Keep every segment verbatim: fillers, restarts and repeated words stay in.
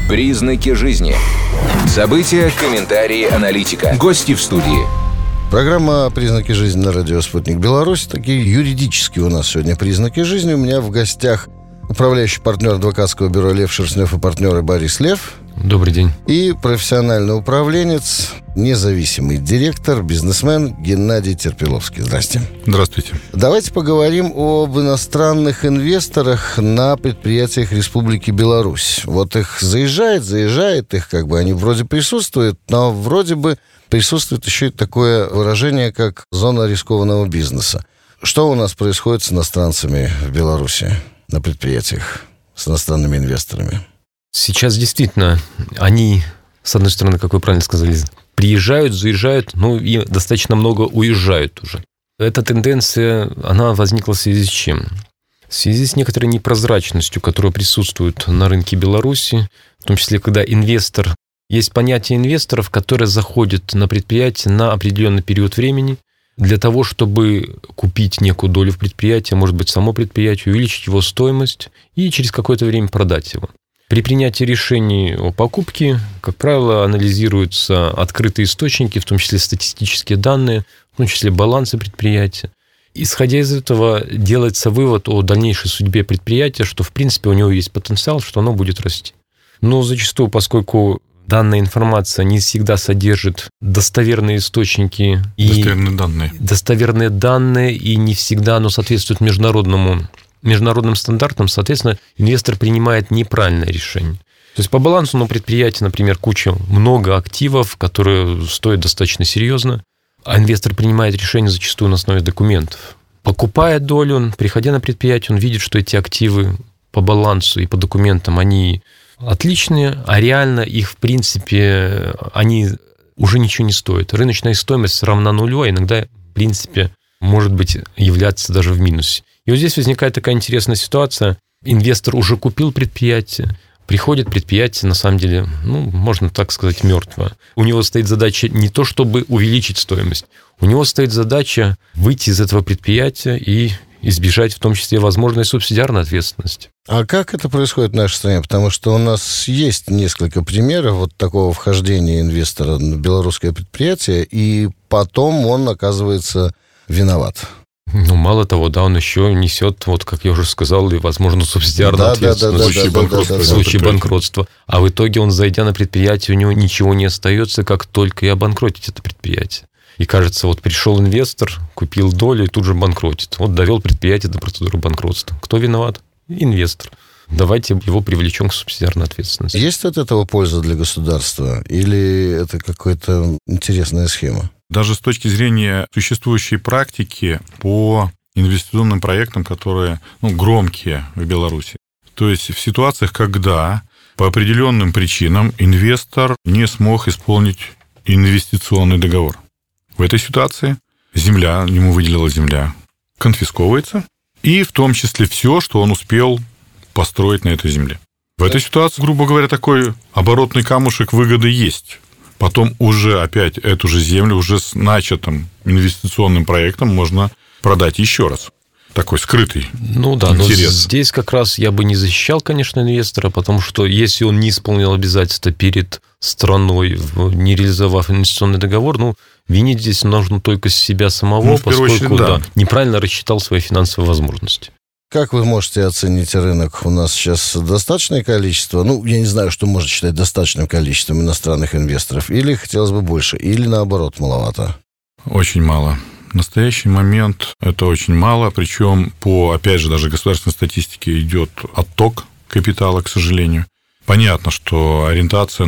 Признаки жизни. События, комментарии, аналитика. Гости в студии. Программа «Признаки жизни» на радио «Спутник Беларусь». Такие юридические у нас сегодня признаки жизни. У меня в гостях управляющий партнер адвокатского бюро «Лев Шерстнев» и партнеры Борис Лев. Добрый день. И профессиональный управленец, независимый директор, бизнесмен Геннадий Терпиловский. Здрасте. Здравствуйте. Давайте поговорим об иностранных инвесторах на предприятиях Республики Беларусь. Вот их заезжает, заезжает, их как бы они вроде присутствуют, но вроде бы присутствует еще и такое выражение, как зона рискованного бизнеса. Что у нас происходит с иностранцами в Беларуси на предприятиях, с иностранными инвесторами? Сейчас действительно они, с одной стороны, как вы правильно сказали, приезжают, заезжают, ну и достаточно много уезжают уже. Эта тенденция, она возникла в связи с чем? В связи с некоторой непрозрачностью, которая присутствует на рынке Беларуси, в том числе, когда инвестор... Есть понятие инвесторов, которые заходят на предприятие на определенный период времени для того, чтобы купить некую долю в предприятии, может быть, само предприятие, увеличить его стоимость и через какое-то время продать его. При принятии решений о покупке, как правило, анализируются открытые источники, в том числе статистические данные, в том числе балансы предприятия. Исходя из этого, делается вывод о дальнейшей судьбе предприятия, что, в принципе, у него есть потенциал, что оно будет расти. Но зачастую, поскольку данная информация не всегда содержит достоверные источники и достоверные данные. достоверные данные, и не всегда оно соответствует международному международным стандартам, соответственно, инвестор принимает неправильное решение. То есть по балансу на предприятии, например, куча, много активов, которые стоят достаточно серьезно, а инвестор принимает решение зачастую на основе документов. Покупая долю, приходя на предприятие, он видит, что эти активы по балансу и по документам, они отличные, а реально их, в принципе, они уже ничего не стоят. Рыночная стоимость равна нулю, а иногда, в принципе, может быть, являться даже в минусе. И вот здесь возникает такая интересная ситуация. Инвестор уже купил предприятие, приходит предприятие, на самом деле, ну, можно так сказать, мертвое. У него стоит задача не то, чтобы увеличить стоимость, у него стоит задача выйти из этого предприятия и избежать в том числе возможной субсидиарной ответственности. А как это происходит в нашей стране? Потому что у нас есть несколько примеров вот такого вхождения инвестора на белорусское предприятие, и потом он оказывается виноват. Ну, мало того, да, он еще несет, вот как я уже сказал, и, возможно, субсидиарную да, ответственность да, да, в да, случае, да, да, да, в случае банкротства. А в итоге он, зайдя на предприятие, у него ничего не остается, как только и обанкротить это предприятие. И кажется, вот пришел инвестор, купил долю и тут же банкротит. Вот довел предприятие до процедуры банкротства. Кто виноват? Инвестор. Давайте его привлечем к субсидиарной ответственности. Есть от этого польза для государства? Или это какая-то интересная схема? Даже с точки зрения существующей практики по инвестиционным проектам, которые ну, громкие в Беларуси. То есть в ситуациях, когда по определенным причинам инвестор не смог исполнить инвестиционный договор. В этой ситуации земля, ему выделила земля, конфисковывается, и в том числе все, что он успел построить на этой земле. В этой ситуации, грубо говоря, такой оборотный камушек выгоды есть. Потом уже опять эту же землю уже с начатым инвестиционным проектом можно продать еще раз. Такой скрытый Ну да, интерес. Но здесь как раз я бы не защищал, конечно, инвестора, потому что если он не исполнил обязательства перед страной, не реализовав инвестиционный договор, ну, винить здесь нужно только себя самого, ну, поскольку очередь, да. Да, неправильно рассчитал свои финансовые возможности. Как вы можете оценить рынок? У нас сейчас достаточное количество, ну, я не знаю, что можно считать достаточным количеством иностранных инвесторов, или хотелось бы больше, или наоборот, маловато? Очень мало. В настоящий момент это очень мало, причем по, опять же, даже государственной статистике идет отток капитала, к сожалению. Понятно, что ориентация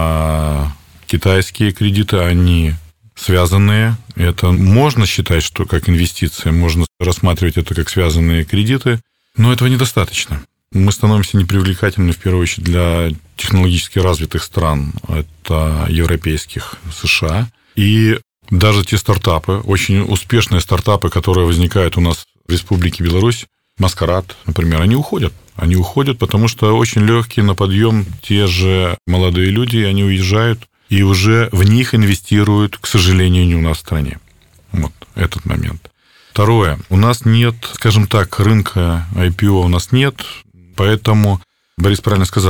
на китайские кредиты, они связанные. Это можно считать, что как инвестиция, можно рассматривать это как связанные кредиты, но этого недостаточно. Мы становимся непривлекательными, в первую очередь, для технологически развитых стран, это европейских, США. И даже те стартапы, очень успешные стартапы, которые возникают у нас в Республике Беларусь, Маскарад, например, они уходят. Они уходят, потому что очень легкие на подъем те же молодые люди, они уезжают, и уже в них инвестируют, к сожалению, не у нас в стране. Вот этот момент. Второе. У нас нет, скажем так, рынка ай пи о у нас нет, поэтому Борис правильно сказал,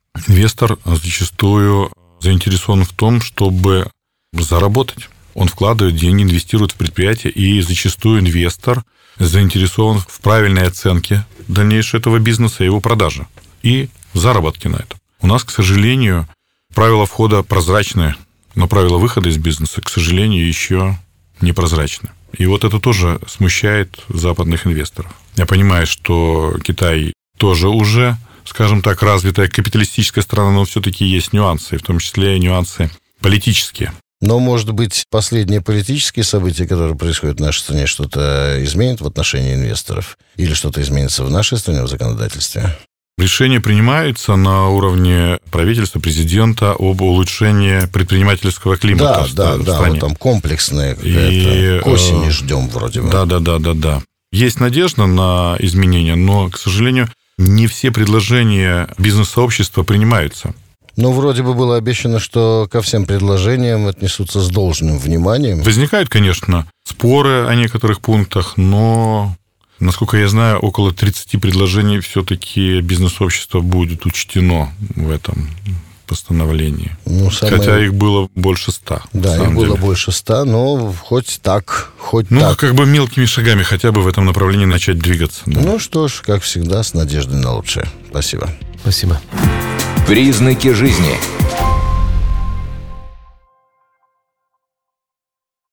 Инвестор зачастую заинтересован в том, чтобы заработать. Он вкладывает деньги, инвестирует в предприятие, и зачастую инвестор заинтересован в правильной оценке дальнейшего этого бизнеса и его продажи, и заработки на этом. У нас, к сожалению, правила входа прозрачные, но правила выхода из бизнеса, к сожалению, еще непрозрачны. И вот это тоже смущает западных инвесторов. Я понимаю, что Китай тоже уже, скажем так, развитая капиталистическая страна, но все-таки есть нюансы, в том числе и нюансы политические. Но, может быть, последние политические события, которые происходят в нашей стране, что-то изменит в отношении инвесторов? Или что-то изменится в нашей стране в законодательстве? Решения принимаются на уровне правительства, президента об улучшении предпринимательского климата да, в да, стране. Да, вот там комплексные. И, к осени ждем вроде бы. Да, да, да, да, да. Есть надежда на изменения, но, к сожалению, не все предложения бизнес-сообщества принимаются. Ну, вроде бы было обещано, что ко всем предложениям отнесутся с должным вниманием. Возникают, конечно, споры о некоторых пунктах, но, насколько я знаю, около тридцать предложений все-таки бизнес-сообщество будет учтено в этом постановлении. Ну, самое... Хотя их было больше ста. Да, их было деле. больше ста, но хоть так, хоть ну, так. Ну, как бы мелкими шагами хотя бы в этом направлении начать двигаться. Да. Ну что ж, как всегда, с надеждой на лучшее. Спасибо. Спасибо. Признаки жизни.